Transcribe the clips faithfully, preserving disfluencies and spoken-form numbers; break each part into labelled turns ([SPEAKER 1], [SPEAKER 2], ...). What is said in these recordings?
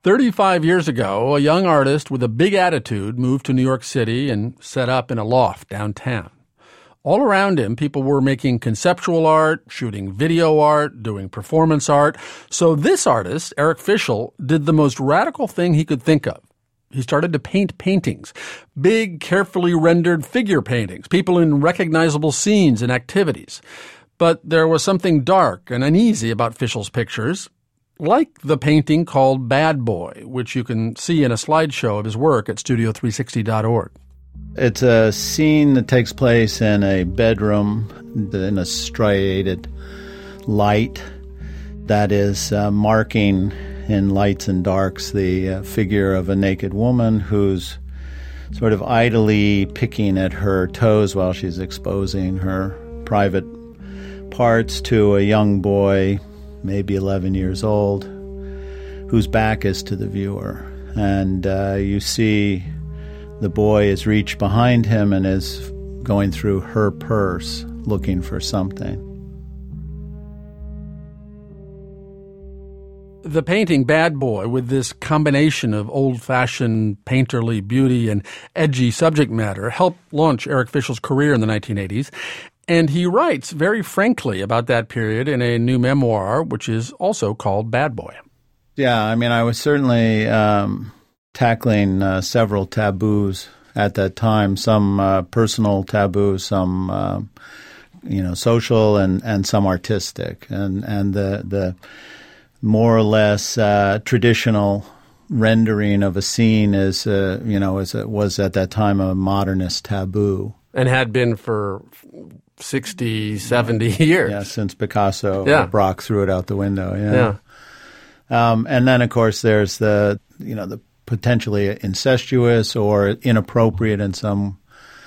[SPEAKER 1] thirty-five years ago, a young artist with a big attitude moved to New York City and set up in a loft downtown. All around him, people were making conceptual art, shooting video art, doing performance art. So this artist, Eric Fischl, did the most radical thing he could think of. He started to paint paintings, big, carefully rendered figure paintings, people in recognizable scenes and activities. But there was something dark and uneasy about Fischl's pictures, like the painting called Bad Boy, which you can see in a slideshow of his work at studio three sixty dot org.
[SPEAKER 2] It's a scene that takes place in a bedroom in a striated light that is uh, marking in lights and darks the uh, figure of a naked woman who's sort of idly picking at her toes while she's exposing her private parts to a young boy, maybe eleven years old, whose back is to the viewer. And uh, you see the boy is reached behind him and is going through her purse looking for something.
[SPEAKER 1] The painting Bad Boy, with this combination of old-fashioned painterly beauty and edgy subject matter, helped launch Eric Fischl's career in the nineteen eighties. And he writes very frankly about that period in a new memoir, which is also called Bad Boy.
[SPEAKER 2] Yeah, I mean, I was certainly um, tackling uh, several taboos at that time, some uh, personal taboos, some uh, you know, social and, and some artistic. And, and the the more or less uh, traditional rendering of a scene is, uh, you know, is, was at that time a modernist taboo.
[SPEAKER 1] And had been for sixty, seventy years.
[SPEAKER 2] Yeah, since Picasso
[SPEAKER 1] yeah.
[SPEAKER 2] or Braque threw it out the window. Yeah. yeah. Um, and then, of course, there's the, you know, the potentially incestuous or inappropriate in some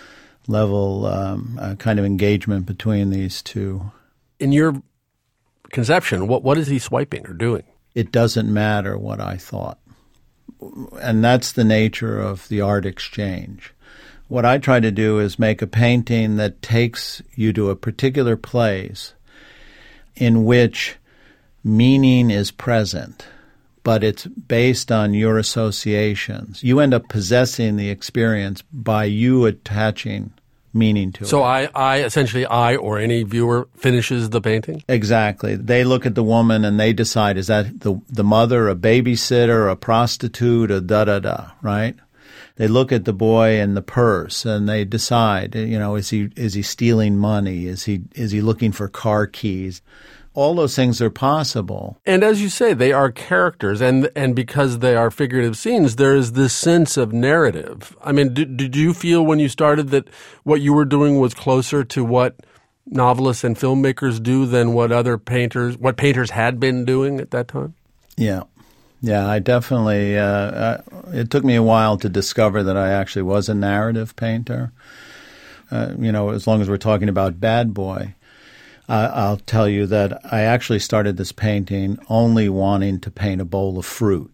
[SPEAKER 2] level um, uh, kind of engagement between these two.
[SPEAKER 1] In your conception, what what is he swiping or doing?
[SPEAKER 2] It doesn't matter what I thought. And that's the nature of the art exchange. What I try to do is make a painting that takes you to a particular place in which meaning is present, but it's based on your associations. You end up possessing the experience by you attaching meaning to it.
[SPEAKER 1] So I, I, essentially I or any viewer finishes the painting?
[SPEAKER 2] Exactly. They look at the woman and they decide, is that the the mother, a babysitter, a prostitute, a da-da-da, right? They look at the boy and the purse and they decide, you know, is he is he stealing money? Is he is he looking for car keys? All those things are possible.
[SPEAKER 1] And as you say, they are characters, and and because they are figurative scenes, there is this sense of narrative. I mean, did, did you feel when you started that what you were doing was closer to what novelists and filmmakers do than what other painters, what painters had been doing at that time?
[SPEAKER 2] Yeah. Yeah, I definitely, uh, uh, it took me a while to discover that I actually was a narrative painter. Uh, you know, as long as we're talking about Bad Boy, uh, I'll tell you that I actually started this painting only wanting to paint a bowl of fruit.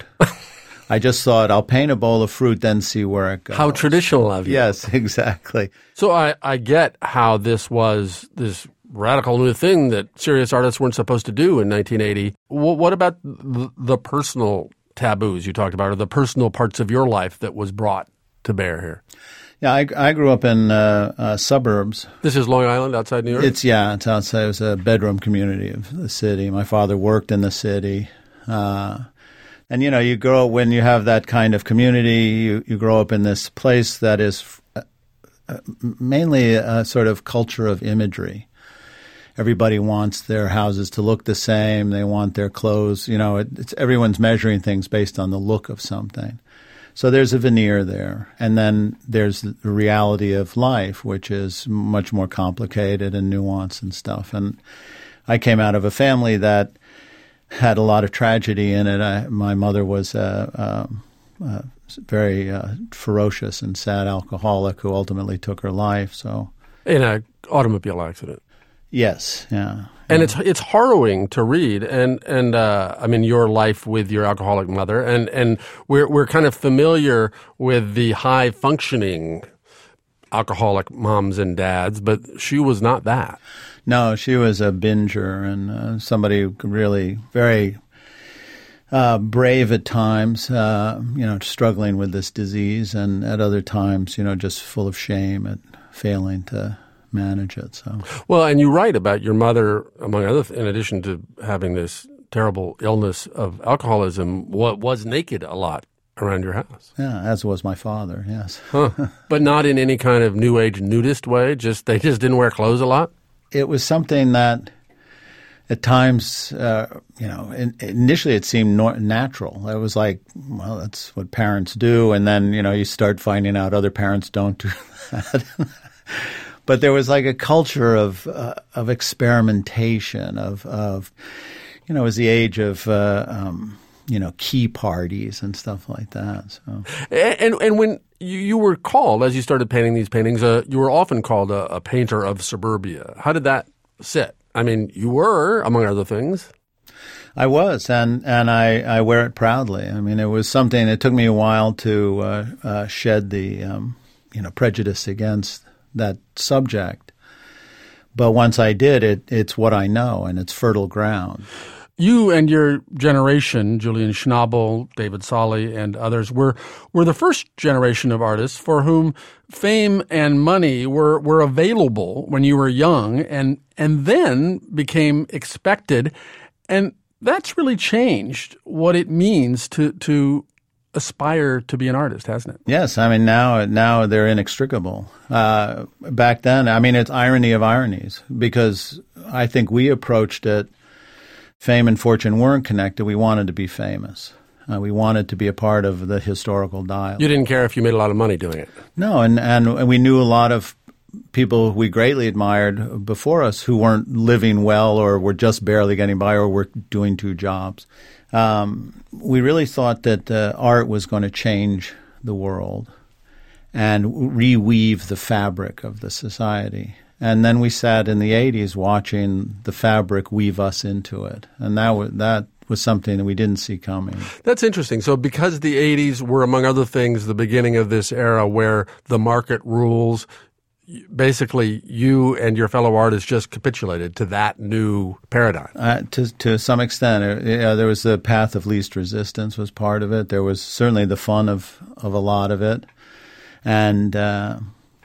[SPEAKER 2] I just thought, I'll paint a bowl of fruit, then see where it goes.
[SPEAKER 1] How traditional of you.
[SPEAKER 2] Yes, exactly.
[SPEAKER 1] So I, I get how this was this radical new thing that serious artists weren't supposed to do in nineteen eighty. What, what about the, the personal taboos you talked about, or the personal parts of your life that was brought to bear here?
[SPEAKER 2] Yeah, I, I grew up in uh, uh, suburbs.
[SPEAKER 1] This is Long Island, outside New York?
[SPEAKER 2] It's, yeah, it's outside. It was a bedroom community of the city. My father worked in the city. Uh, and, you know, you grow, when you have that kind of community, you, you grow up in this place that is uh, uh, mainly a sort of culture of imagery. Everybody wants their houses to look the same. They want their clothes. You know, it, it's everyone's measuring things based on the look of something. So there's a veneer there. And then there's the reality of life, which is much more complicated and nuanced and stuff. And I came out of a family that had a lot of tragedy in it. I, my mother was a, a, a very uh, ferocious and sad alcoholic who ultimately took her life. So
[SPEAKER 1] in an automobile accident.
[SPEAKER 2] Yes, yeah.
[SPEAKER 1] And
[SPEAKER 2] yeah.
[SPEAKER 1] it's it's harrowing to read, and and uh, I mean your life with your alcoholic mother, and, and we're we're kind of familiar with the high functioning alcoholic moms and dads, but she was not that.
[SPEAKER 2] No, she was a binger and uh, somebody who really very uh, brave at times, uh, you know, struggling with this disease, and at other times, you know, just full of shame at failing to manage it. So,
[SPEAKER 1] well, and you write about your mother, among other, th- in addition to having this terrible illness of alcoholism, what was naked a lot around your house.
[SPEAKER 2] Yeah, as was my father. Yes,
[SPEAKER 1] huh. But not in any kind of New Age nudist way. Just they just didn't wear clothes a lot.
[SPEAKER 2] It was something that, at times, uh, you know, in, initially it seemed nor- natural. It was like, well, that's what parents do, and then you know you start finding out other parents don't do that. But there was like a culture of uh, of experimentation, of of you know, it was the age of uh, um, you know key parties and stuff like that. So
[SPEAKER 1] and and when you, you were called, as you started painting these paintings, uh, you were often called a, a painter of suburbia. How did that sit? I mean, you were, among other things.
[SPEAKER 2] I was, and and I, I wear it proudly. I mean, it was something. It took me a while to uh, uh, shed the um, you know prejudice against that subject, but once I did, it it's what I know, and it's fertile ground.
[SPEAKER 1] You and your generation, Julian Schnabel, David Solly, and others, were were the first generation of artists for whom fame and money were were available when you were young, and and then became expected, and that's really changed what it means to to aspire to be an artist, hasn't it?
[SPEAKER 2] Yes, I mean now now they're inextricable. Uh, back then, I mean it's irony of ironies, because I think we approached it. Fame and fortune weren't connected. We wanted to be famous. Uh, we wanted to be a part of the historical dialogue.
[SPEAKER 1] You didn't care if you made a lot of money doing it.
[SPEAKER 2] No, and and we knew a lot of people we greatly admired before us who weren't living well, or were just barely getting by, or were doing two jobs. Um, we really thought that uh, art was going to change the world and reweave the fabric of the society. And then we sat in the eighties watching the fabric weave us into it. And that was, that was something that we didn't see coming.
[SPEAKER 1] That's interesting. So because the eighties were, among other things, the beginning of this era where the market rules, basically you and your fellow artists just capitulated to that new paradigm.
[SPEAKER 2] Uh, to to some extent. Uh, you know, there was the path of least resistance was part of it. There was certainly the fun of, of a lot of it. And uh,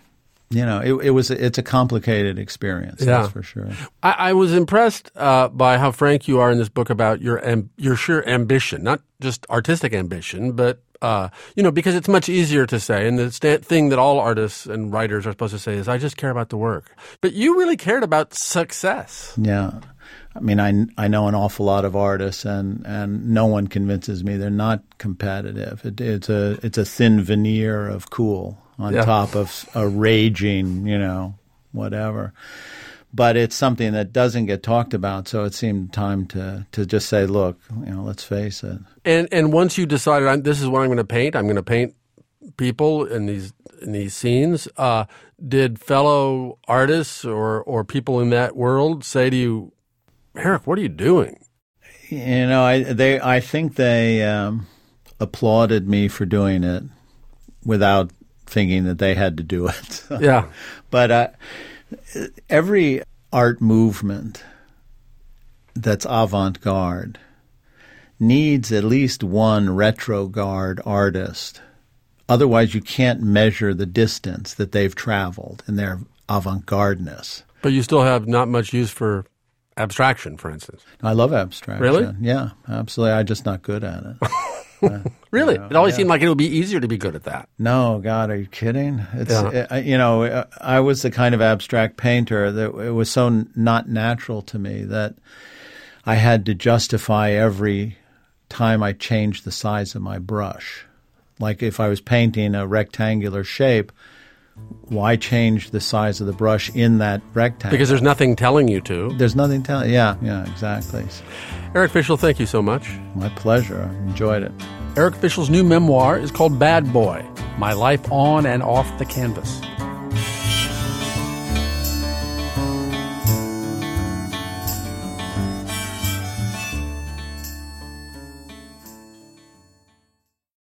[SPEAKER 2] you know, it, it was it's a complicated experience. Yeah. That's for sure.
[SPEAKER 1] I, I was impressed uh, by how frank you are in this book about your amb- your sheer ambition, not just artistic ambition, but uh, you know, because it's much easier to say, and the st- thing that all artists and writers are supposed to say is, "I just care about the work." But you really cared about success.
[SPEAKER 2] Yeah. I mean, I, I know an awful lot of artists, and, and no one convinces me they're not competitive. It, it's a it's a thin veneer of cool on yeah. top of a raging, you know, whatever. But it's something that doesn't get talked about, so it seemed time to, to just say, look, you know, let's face it.
[SPEAKER 1] And and once you decided, this is what I'm going to paint, I'm going to paint people in these in these scenes, uh, did fellow artists or, or people in that world say to you, Eric, what are you doing?
[SPEAKER 2] You know, I they I think they um, applauded me for doing it without thinking that they had to do it.
[SPEAKER 1] Yeah.
[SPEAKER 2] But uh, every art movement that's avant-garde needs at least one retrograde artist. Otherwise, you can't measure the distance that they've traveled in their avant-gardeness.
[SPEAKER 1] But you still have not much use for abstraction, for instance.
[SPEAKER 2] I love abstraction.
[SPEAKER 1] Really?
[SPEAKER 2] Yeah, absolutely. I'm just not good at it. uh,
[SPEAKER 1] really?
[SPEAKER 2] You know,
[SPEAKER 1] it always
[SPEAKER 2] yeah.
[SPEAKER 1] seemed like it would be easier to be good at that.
[SPEAKER 2] No, God, are you kidding? It's
[SPEAKER 1] yeah.
[SPEAKER 2] it, you know, I was the kind of abstract painter that it was so not natural to me that I had to justify every time I changed the size of my brush. Like if I was painting a rectangular shape, why change the size of the brush in that rectangle?
[SPEAKER 1] Because there's nothing telling you to.
[SPEAKER 2] There's nothing telling. Yeah, yeah, exactly.
[SPEAKER 1] Eric Fischl, thank you so much.
[SPEAKER 2] My pleasure. I enjoyed it.
[SPEAKER 1] Eric Fischl's new memoir is called Bad Boy: My Life on and Off the Canvas.